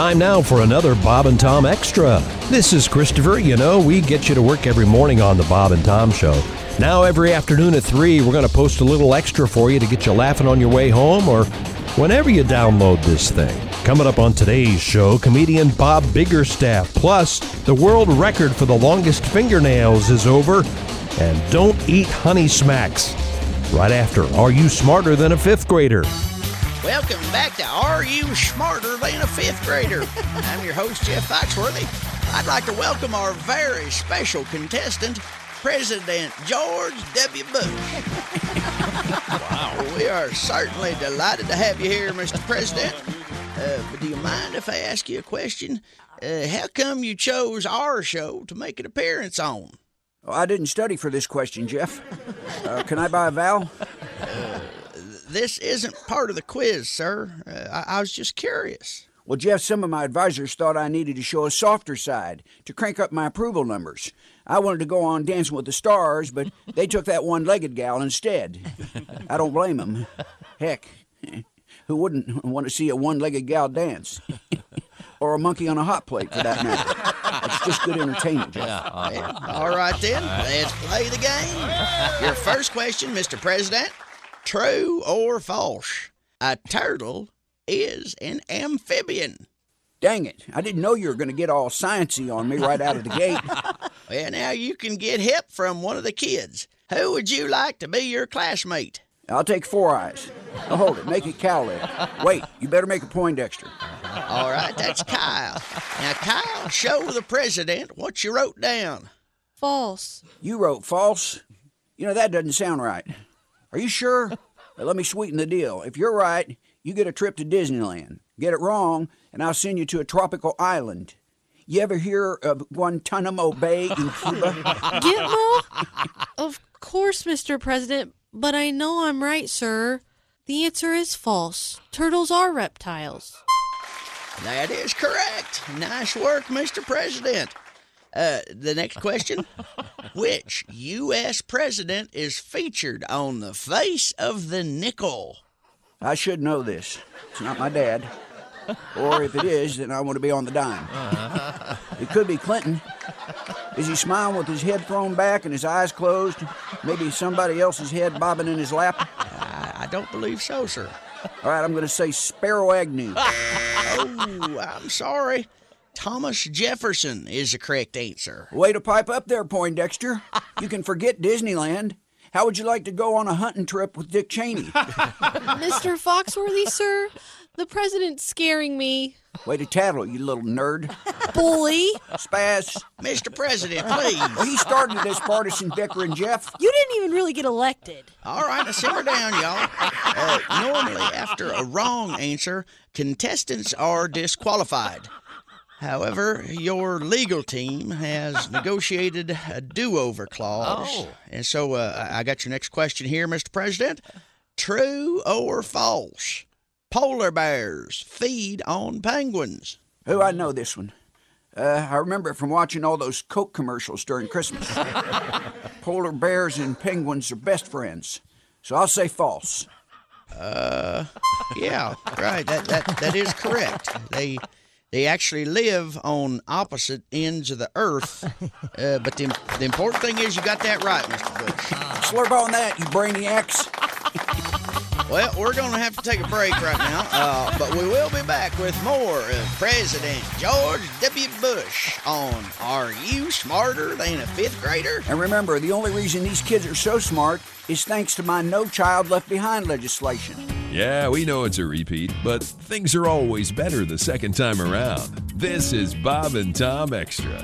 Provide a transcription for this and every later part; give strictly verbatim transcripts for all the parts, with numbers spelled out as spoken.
Time now for another Bob and Tom Extra. This is Christopher. You know, we get you to work every morning on the Bob and Tom Show. Now every afternoon at three, we're going to post a little extra for you to get you laughing on your way home or whenever you download this thing. Coming up on today's show, comedian Bob Biggerstaff. Plus, the world record for the longest fingernails is over. And don't eat Honey Smacks. Right after, Are You Smarter Than a Fifth Grader? Welcome back to Are You Smarter Than a Fifth Grader? I'm your host, Jeff Foxworthy. I'd like to welcome our very special contestant, President George W. Bush. Wow. We are certainly delighted to have you here, Mister President. Uh, but do you mind if I ask you a question? Uh, how come you chose our show to make an appearance on? Oh, I didn't study for this question, Jeff. Uh, can I buy a vowel? Uh, this isn't part of the quiz, sir. Uh, I-, I was just curious. Well, Jeff, some of my advisors thought I needed to show a softer side to crank up my approval numbers. I wanted to go on Dancing with the Stars, but they took that one-legged gal instead. I don't blame them. Heck, who wouldn't want to see a one-legged gal dance? Or a monkey on a hot plate, for that matter. It's just good entertainment, Jeff. Yeah, uh, all right, then. Let's play the game. Your first question, Mister President. True or false? A turtle is an amphibian. Dang it. I didn't know you were going to get all sciencey on me right out of the gate. Well, now you can get help from one of the kids. Who would you like to be your classmate? I'll take Four Eyes. Oh, hold it. Make it Cowlick. Wait, you better make a Poindexter. All right, that's Kyle. Now, Kyle, show the president what you wrote down. False. You wrote false? You know, that doesn't sound right. Are you sure? Well, let me sweeten the deal. If you're right, you get a trip to Disneyland. Get it wrong, and I'll send you to a tropical island. You ever hear of Guantanamo Bay in Cuba? Gitmo? Of course, Mister President, but I know I'm right, sir. The answer is false. Turtles are reptiles. That is correct. Nice work, Mister President. Uh, the next question. Which U S president is featured on the face of the nickel? I should know this. It's not my dad. Or if it is, then I want to be on the dime. It could be Clinton. Is he smiling with his head thrown back and his eyes closed? Maybe somebody else's head bobbing in his lap? I, I don't believe so, sir. All right, I'm going to say Sparrow Agnew. Oh, I'm sorry. Thomas Jefferson is the correct answer. Way to pipe up there, Poindexter. You can forget Disneyland. How would you like to go on a hunting trip with Dick Cheney? Mister Foxworthy, sir, the president's scaring me. Way to tattle, you little nerd. Bully. Spaz. Mister President, please. Well, he started this partisan bickering, Jeff. You didn't even really get elected. All right, now simmer down, y'all. Uh, normally, after a wrong answer, contestants are disqualified. However, your legal team has negotiated a do-over clause. Oh. And so uh, I got your next question here, Mister President. True or false? Polar bears feed on penguins. Oh, I know this one. Uh, I remember it from watching all those Coke commercials during Christmas. Polar bears and penguins are best friends. So I'll say false. Uh, yeah, right. That that that is correct. They they actually live on opposite ends of the earth. Uh, but the the important thing is you got that right, Mister Bush. Slurp on that, you brainiacs. Well, we're going to have to take a break right now, uh, but we will be back with more of President George W. Bush on Are You Smarter Than a Fifth Grader? And remember, the only reason these kids are so smart is thanks to my No Child Left Behind legislation. Yeah, we know it's a repeat, but things are always better the second time around. This is Bob and Tom Extra.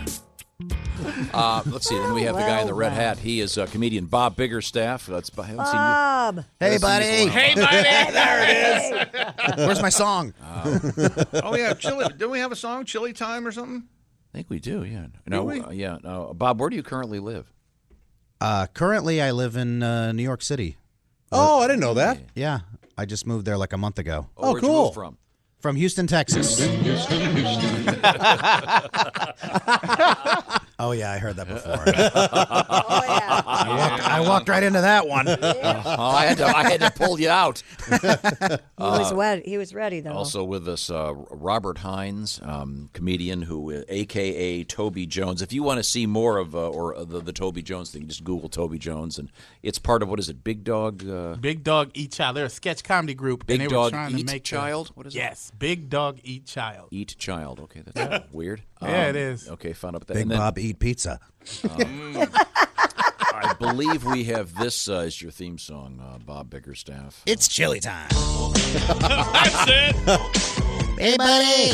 Uh, let's see. Then we have the guy in the red hat. He is uh, comedian Bob Biggerstaff. That's I haven't Bob. Seen you. Hey, buddy. Hey, buddy. There it is. Where's my song? Uh, oh yeah, chili. Didn't we have a song, Chili Time or something? I think we do. Yeah. No. we? Uh, yeah. No. Bob, where do you currently live? Uh, currently, I live in uh, New York City. Oh, I didn't know that. Yeah, I just moved there like a month ago. Oh, where'd cool. You move from? From Houston, Texas. Oh, yeah, I heard that before. Oh, yeah. I, walked, I walked right into that one. Yeah. Oh, I had to, I had to pull you out. He was wet. He was ready, though. Also with us, uh, Robert Hines, um, comedian who, uh, a k a. Toby Jones. If you want to see more of uh, or uh, the, the Toby Jones thing, just Google Toby Jones, and it's part of, what is it, Big Dog? Uh, Big Dog Eat Child. They're a sketch comedy group. Big and they Dog were trying Eat to make Child? A, what is yes, it? Big Dog Eat Child. Eat Child. Okay, that's weird. Yeah, um, it is. Okay, found out that. Big and then, Bob Eat Pizza. Um, I believe we have this uh, as your theme song, uh, Bob Biggerstaff. It's chili time. That's it. Hey, buddy.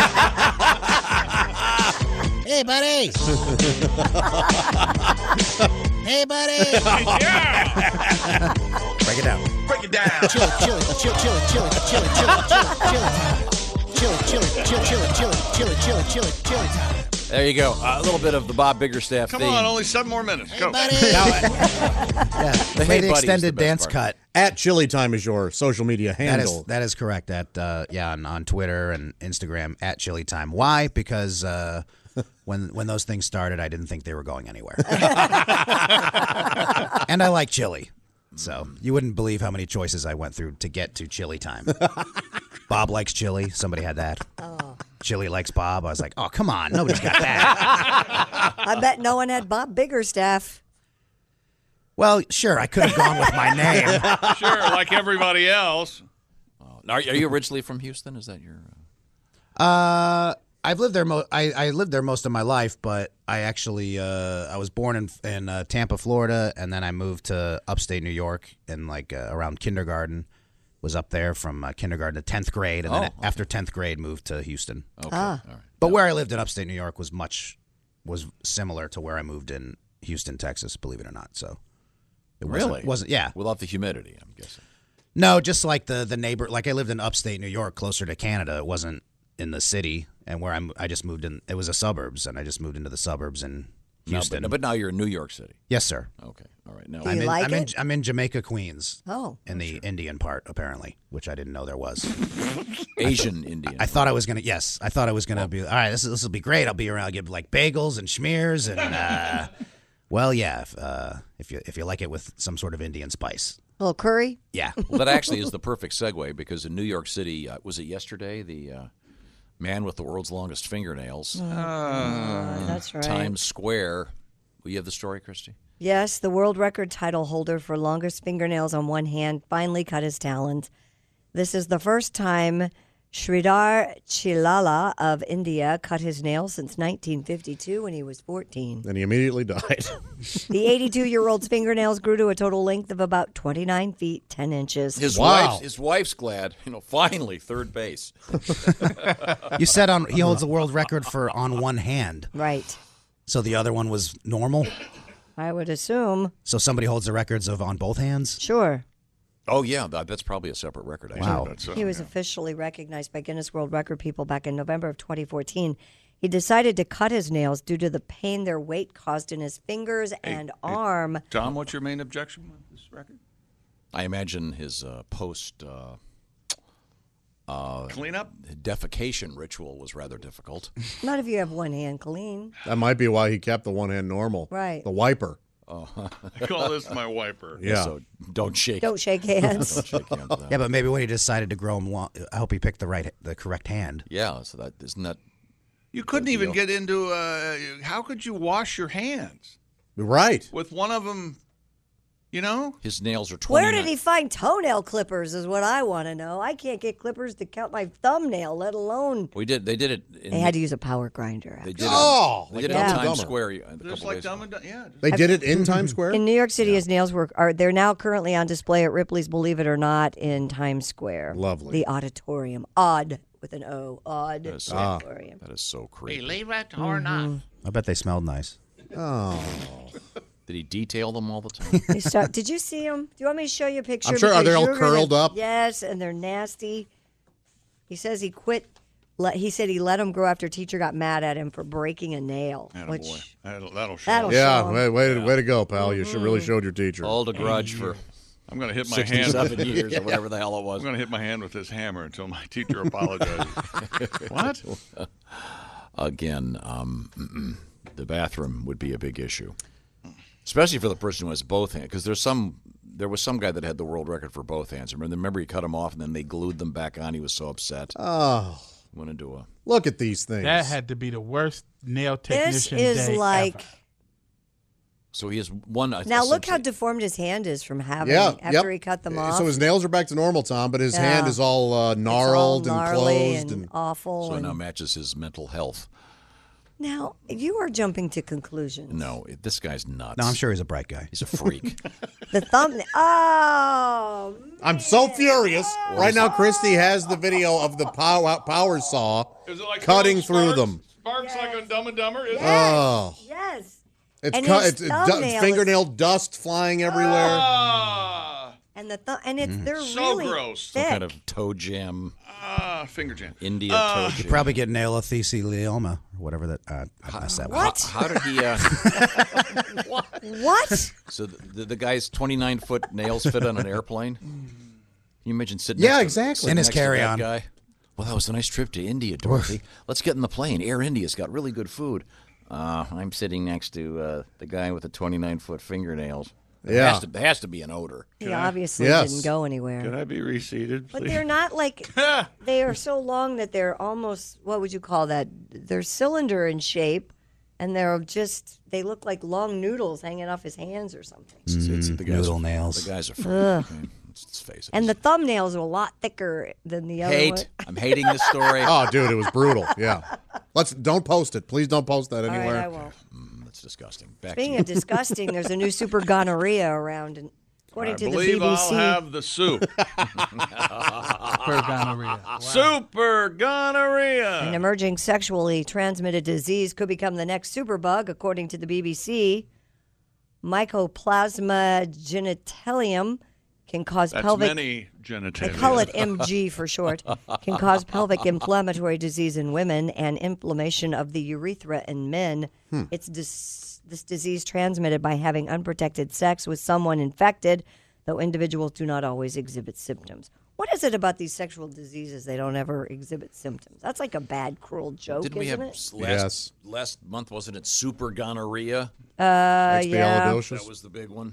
Hey, buddy. Hey, buddy. Yeah. Break it down. Break it down. Chili, chili, chili, chili, chili, chili, chili, chili time. Chili, chili, chili, chili, chili, chili, chili, chili, chili time. There you go. Uh, a little bit of the Bob Biggerstaff Come theme. on, only seven more minutes. Go. Yeah, The play Hey the Buddy's extended the best dance part. cut. At Chili Time is your social media That handle. is that is correct. At uh, yeah, on, on Twitter and Instagram at Chili Time. Why? Because uh, when when those things started, I didn't think they were going anywhere. And I like chili, so you wouldn't believe how many choices I went through to get to Chili Time. Bob likes chili. Somebody had that. Oh. Chili likes Bob. I was like, oh come on, nobody's got that. I bet no one had Bob Biggerstaff. Well, sure, I could have gone with my name. Sure, like everybody else. Oh, now, are you originally from Houston? Is that your? Uh, uh I've lived there. Mo- I I lived there most of my life, but I actually uh, I was born in in uh, Tampa, Florida, and then I moved to upstate New York in like uh, around kindergarten. Was up there from uh, kindergarten to tenth grade, and Oh, then okay. after tenth grade moved to Houston. Okay, Ah. all right. But where I lived in upstate New York was much was similar to where I moved in Houston, Texas. Believe it or not, so it wasn't, Really? wasn't yeah. Without the humidity, I'm guessing. No, just like the the neighbor. Like I lived in upstate New York, closer to Canada. It wasn't in the city, and where I'm, I just moved in. It was a suburbs, and I just moved into the suburbs in No, Houston. but, but now you're in New York City. Yes, sir. Okay, all right. Now, Do I'm you in, like I'm in it? I'm in Jamaica, Queens, Oh. in the Indian part apparently, which I didn't know there was. Asian Indian. I thought I was gonna. Yes, I thought I was gonna be. All right, this this will be great. I'll be around. I'll give like bagels and schmears and. Uh, well, yeah. If, uh, if you if you like it with some sort of Indian spice, Little curry. yeah. Well, that actually is the perfect segue because in New York City, uh, was it yesterday? The uh, man with the world's longest fingernails, Oh, that's right. Times Square. Will you have the story, Christy? Yes, the world record title holder for longest fingernails on one hand finally cut his talons. This is the first time Sridhar Chilala of India cut his nails since nineteen fifty-two when he was fourteen. And he immediately died. The eighty-two-year-old's fingernails grew to a total length of about twenty-nine feet, ten inches. His Wow. wife's his wife's glad. You know, finally third base. You said on he holds the world record for on one hand, Right. so the other one was normal. I would assume. So somebody holds the records of on both hands. Sure. Oh yeah, that, that's probably a separate record. Actually. Wow. That's, uh, He was yeah. officially recognized by Guinness World Record people back in November of twenty fourteen. He decided to cut his nails due to the pain their weight caused in his fingers and arm. Tom, what's your main objection with this record? I imagine his uh, post uh, uh, Cleanup? defecation ritual was rather difficult. Not if you have one hand clean. That might be why he kept the one hand normal. Right. The wiper. I call this my wiper. Yeah. So don't shake. Don't shake hands. Don't shake hands with that. Yeah, but maybe when he decided to grow them long, I hope he picked the right, the correct hand. Yeah. So that isn't that. You couldn't Good even deal. get into, uh, how could you wash your hands? Right. With one of them, you know? His nails are twenty. Where did he find toenail clippers is what I want to know. I can't get clippers to count my thumbnail, let alone. We did. They did it. In, They had to use a power grinder. They did Oh, it. They like did it Dumb in and Times Dumber. Square. a couple Just like days Dumb ago. and Dumb. Yeah. They did it in Times Square? In New York City, his nails were are they're now currently on display at Ripley's Believe It or Not in Times Square. Lovely. The auditorium. Odd with an O. Odd That is so, auditorium. that is so creepy. Believe it or not. I bet they smelled nice. Oh. Did he detail them all the time? They start, did you see them? Do you want me to show you a picture? I'm sure- are they Because all you're gonna- curled up? Yes, and they're nasty. He says he quit. Let, he said he let them grow after a teacher got mad at him for breaking a nail. Attaboy. Which That'll, that'll show. That'll Yeah, show 'em. way, way, way to go, pal. You should really showed your teacher. Hold a grudge for I'm going to hit my hand. sixty-seven years or whatever the hell it was. I'm going to hit my hand with this hammer until my teacher apologizes. What? Again, um, mm-mm. the bathroom would be a big issue, especially for the person who has both hands. Because there's some, there was some guy that had the world record for both hands. Remember, remember he cut them off and then they glued them back on. He was so upset. Oh, went into a look at these things. That had to be the worst nail technician This is day like. ever. So he has one. Now look how deformed his hand is from having Yeah, after yep. he cut them off. So his nails are back to normal, Tom, but his Yeah. hand is all uh, It's all gnarled gnarly and closed. and awful. So it and- now matches his mental health. Now you are jumping to conclusions. No, it- this guy's nuts. No, I'm sure he's a bright guy. He's a freak. The thumbnail. Oh, I'm so furious. Right now, Christy has the video of the power, power saw Is it like cutting little through sparks? them. Sparks like on Dumb and Dumber? Is it? Oh. yes. It's, And cut, his it's, it's du- thumbnail is- fingernail dust flying everywhere. Ah, And the th- and it's they're so really gross. Some thick. kind of toe jam, ah, finger jam. India Uh, toe You jam. could probably get nailethelioma or whatever that. Uh, I messed that one. What? How, how did he? Uh, What? so the, the, the guy's twenty-nine foot nails fit on an airplane. Can you imagine sitting? Yeah, next to- exactly. sitting In his next to that carry-on. guy? Well, that was a nice trip to India, Dorothy. Let's get in the plane. Air India's got really good food. Uh, I'm sitting next to uh, the guy with the twenty-nine foot fingernails. There Yeah. has to, there has to be an odor. He obviously Yes. didn't go anywhere. Can I be reseated, But please? they're not like they are so long that they're almost what would you call that? They're cylinder in shape, and they're just they look like long noodles hanging off his hands or something. It's, it's, the guys noodle are, nails. The guys are freak. Ugh. Okay? Let's, let's face it. And the thumbnails are a lot thicker than the other hate. one. I'm hating this story. Oh, dude, it was brutal. Yeah. Let's don't post it. Please don't post that All anywhere. right, I won't. Mm, that's disgusting. Back Speaking to of disgusting, there's a new super gonorrhea around, and according I to the believe B B C, I'll have the soup. Per gonorrhea. Wow. Super an gonorrhea. emerging sexually transmitted disease could become the next superbug, according to the B B C. Mycoplasma genitalium can cause That's pelvic. many genitalia. They call it M G for short. Can cause pelvic inflammatory disease in women and inflammation of the urethra in men. It's dis- this disease transmitted by having unprotected sex with someone infected, though individuals do not always exhibit symptoms. What is it about these sexual diseases they don't ever exhibit symptoms? That's like a bad, cruel joke, Didn't we isn't have it? s- last, Yes. last month, wasn't it super gonorrhea? Uh, yeah. Expialidocious. That was the big one.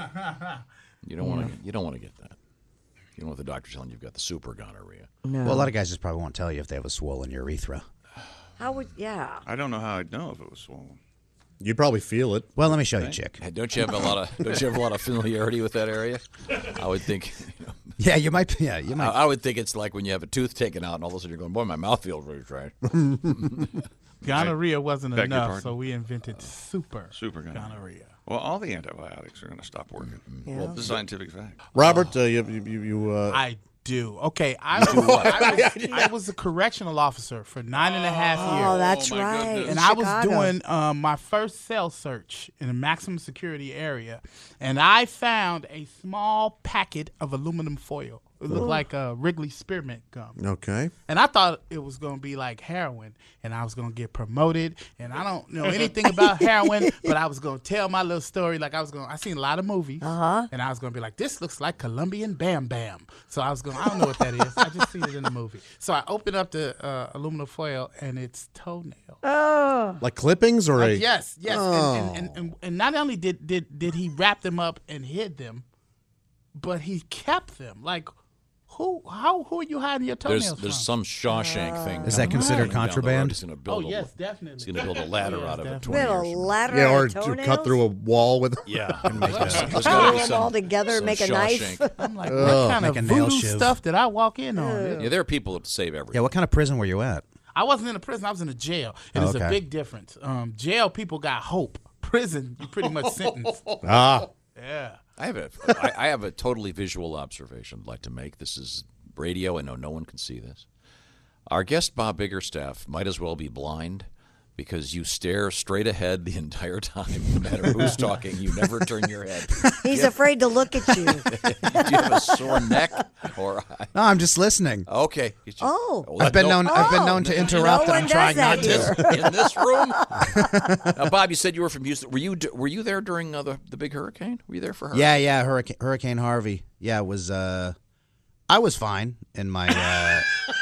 You don't want to. You don't want to get that. You don't want the doctor telling you you've got the super gonorrhea. No. Well, a lot of guys just probably won't tell you if they have a swollen urethra. How would, yeah. I don't know how I'd know if it was swollen. You'd probably feel it. Well, let me show you, chick. Hey, don't you have a lot of? Don't you have a lot of familiarity with that area? I would think. You know, Yeah, you might. Yeah, you I, might. I would think it's like when you have a tooth taken out, and all of a sudden you're going, "Boy, my mouth feels really dry." Gonorrhea wasn't Beg your enough, pardon? so we invented super, Super gonorrhea. gonorrhea. Well, all the antibiotics are going to stop working. Yeah. Well, this is scientific fact. Robert, uh, you, you, you uh, I do. Okay, I was, I was, I was a correctional officer for nine and a half years. Oh, that's my right. goodness. and in I was Chicago. doing um, my first cell search in a maximum security area, and I found a small packet of aluminum foil. It looked like a Wrigley spearmint gum. okay. And I thought it was going to be like heroin, and I was going to get promoted. And I don't know anything about heroin, but I was going to tell my little story. Like I was going, I seen a lot of movies, uh-huh. and I was going to be like, this looks like Colombian Bam Bam. So I was going, I don't know what that is. I just seen it in the movie. So I opened up the uh, aluminum foil, and it's toenail. Oh. Like clippings or a. Like, yes, yes. Oh. And, and, and, and, and not only did, did, did he wrap them up and hid them, but he kept them. Like, who how who are you hiding your toenails There's there's from? some Shawshank thing. Is that coming considered down the road. contraband? He's going to Oh, build. yes, a, definitely. He's going to build a ladder Yes, out of it. definitely. twenty Little years from now. ladder Yeah, out or of to toenails? cut through a wall with. Yeah. And make There's- a- there's Throw gotta be them some- all together, some make a knife. Shawshank. I'm like, Ugh. what kind Make of a nail voodoo shiv. stuff did I walk in on? Yeah, there are people that save everything. Yeah, what kind of prison were you at? I wasn't in a prison. I was in a jail. And Oh, it's a okay. big difference. Um, jail people got hope. Prison, you pretty much sentenced. Ah. Yeah. I have a I, I have a totally visual observation I'd like to make. This is radio. I know no one can see this. Our guest Bob Biggerstaff might as well be blind because you stare straight ahead the entire time, no matter who's talking. You never turn your head. He's afraid to look at you. Do you have a sore neck? Or No, I'm just listening. okay. It's just- Oh. well, I've been no- known. I've been Oh. known to No interrupt, one and I'm does trying that not here. to. in this room. Now, Bob, you said you were from Houston. Were you were you there during uh, the the big hurricane? Were you there for her? Yeah, yeah. Hurricane, Hurricane Harvey. Yeah, it was. Uh, I was fine in my. Uh,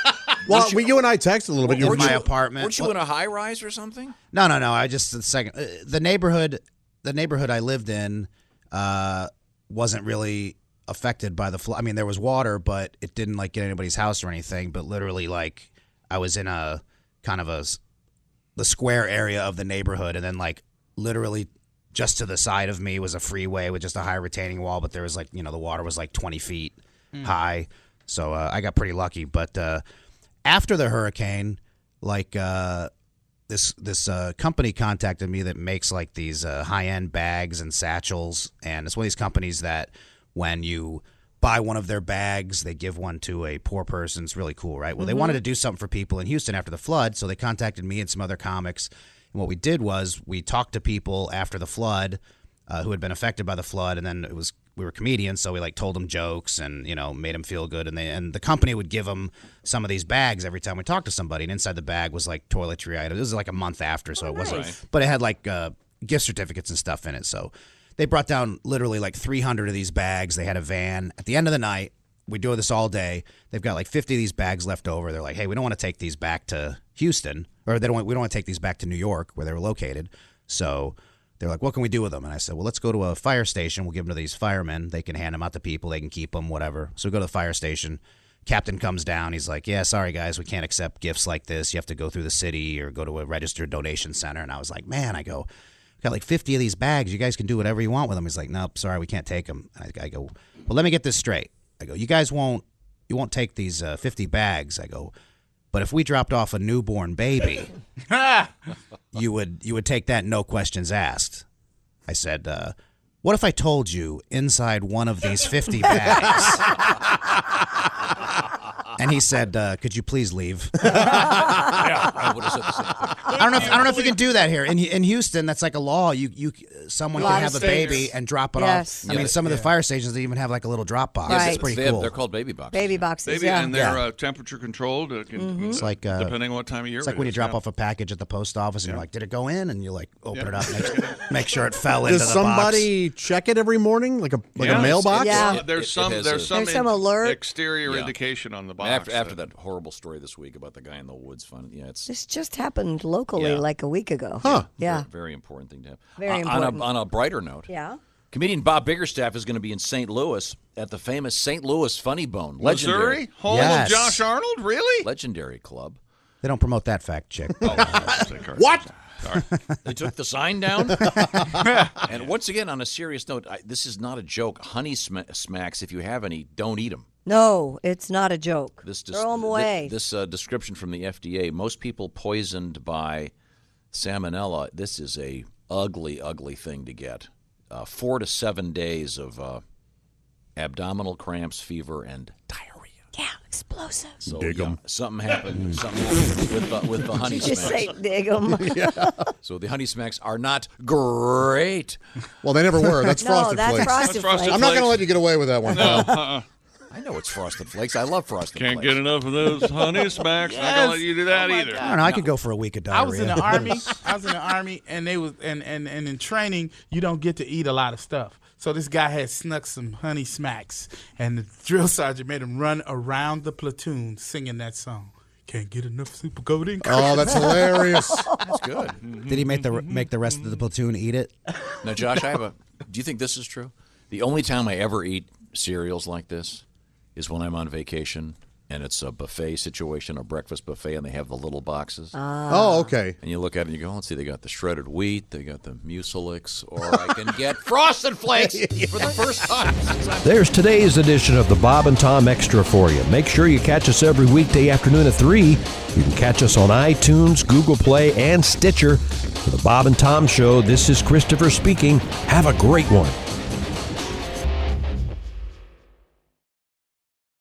Well, we, you and I texted a little bit. In You- my apartment. Weren't you Well- in a high rise or something? No, no, no. I just the second uh, the neighborhood, the neighborhood I lived in, uh, wasn't really affected by the flood. I mean, there was water, but it didn't like get anybody's house or anything. But literally, like I was in a kind of a s- the square area of the neighborhood, and then like literally just to the side of me was a freeway with just a high retaining wall. But there was like you know the water was like twenty feet Mm. high, so uh, I got pretty lucky. But uh, after the hurricane, like. Uh, This this uh, company contacted me that makes like these uh, high end bags and satchels, and it's one of these companies that when you buy one of their bags, they give one to a poor person. It's really cool, right? Well, they Mhm. wanted to do something for people in Houston after the flood, so they contacted me and some other comics. And what we did was we talked to people after the flood uh, who had been affected by the flood, and then it was we were comedians, so we like told them jokes and you know made them feel good, and they and the company would give them some of these bags every time we talked to somebody, and inside the bag was like toiletry items. This was like a month after, so it wasn't, nice. but it had like uh, gift certificates and stuff in it. So they brought down literally like three hundred of these bags. They had a van. At the end of the night, we do this all day. They've got like fifty of these bags left over. They're like, hey, we don't want to take these back to Houston, or they don't. Want, we don't want to take these back to New York where they were located. So they're like, what can we do with them? And I said, well, let's go to a fire station. We'll give them to these firemen. They can hand them out to people. They can keep them, whatever. So we go to the fire station. Captain comes down. He's like, yeah, sorry, guys. We can't accept gifts like this. You have to go through the city or go to a registered donation center. And I was like, man, I go, got like fifty of these bags. You guys can do whatever you want with them. He's like, nope, sorry, we can't take them. I, I go, well, let me get this straight. I go, you guys won't, you won't take these uh, fifty bags. I go, but if we dropped off a newborn baby, you would you would take that no questions asked. I said, uh, what if I told you inside one of these fifty bags? And he said, uh, could you please leave? Yeah, I would have said the same thing. I don't know. If, I don't know if you can do that here in in Houston. That's like a law. You you someone Lot can of have a states. baby and drop it Yes. off. I mean, Yeah, some of the yeah. fire stations they even have like a little drop box. Right. It's pretty They have- cool. they're called baby boxes. Baby boxes, Baby, yeah. and they're Yeah. uh, temperature controlled. Uh, can, Mhm. It's like uh, depending on what time of year. It's like it when you is, drop yeah. off a package at the post office and Yeah. you're like, did it go in? And you like open Yeah. it up, make, make sure it fell into Does the somebody check it every morning, like a like Yeah. a mailbox? Yeah. Well, there's It- it some has there's a- some, There's some in- alert. exterior Yeah. indication on the box. After, after that- that horrible story this week about the guy in the woods, fun. Yeah, it's This just happened locally Yeah. like a week ago. Huh. Yeah. very, very important thing to have. Very Uh, on, important. a, on a brighter note, Yeah. comedian Bob Biggerstaff is going to be in Saint Louis at the famous Saint Louis Funny Bone. Legendary. Missouri, home Yes. of Josh Arnold. Really? Legendary club. They don't promote that fact, chick. What? Sorry. They took the sign down. And once again, on a serious note, I, this is not a joke. Honey sm- smacks, if you have any, don't eat them. No, it's not a joke. This des- Throw them thi- away. This uh, description from the F D A: most people poisoned by salmonella. This is a ugly, ugly thing to get. Uh, four to seven days of uh, abdominal cramps, fever, and diarrhea. Yeah, explosive. So Dig yeah, 'em. something happened. Something happened with the, with the honey Did you just smacks. say dig 'em? So the honey smacks are not great. Well, they never were. That's No, frosted that's flakes. Frosted That's Frosted Flakes. I'm not going to Flakes. let you get away with that one. pal. Uh-uh. I know it's Frosted Flakes. I love Frosted Can't Flakes. get enough of those honey smacks. Not gonna let you do that Oh, my either. I don't know. I could go for a week of diarrhea. I was in the army. I was in the army, and they was and, and and in training, you don't get to eat a lot of stuff. So this guy had snuck some honey smacks, and the drill sergeant made him run around the platoon singing that song. Can't get enough super coating. Oh, that's hilarious. That's good. Did he make the make the rest of the platoon eat it? Now, Josh, I have a. Do you think this is true? The only time I ever eat cereals like this is when I'm on vacation and it's a buffet situation, a breakfast buffet, and they have the little boxes. Oh, okay. And you look at it and you go, let's see, they got the shredded wheat, they got the Mucilix, or I can get Frosted Flakes for the first time since I've There's today's edition of the Bob and Tom Extra for you. Make sure you catch us every weekday afternoon at three. You can catch us on iTunes, Google Play, and Stitcher. For the Bob and Tom Show, this is Christopher speaking. Have a great one.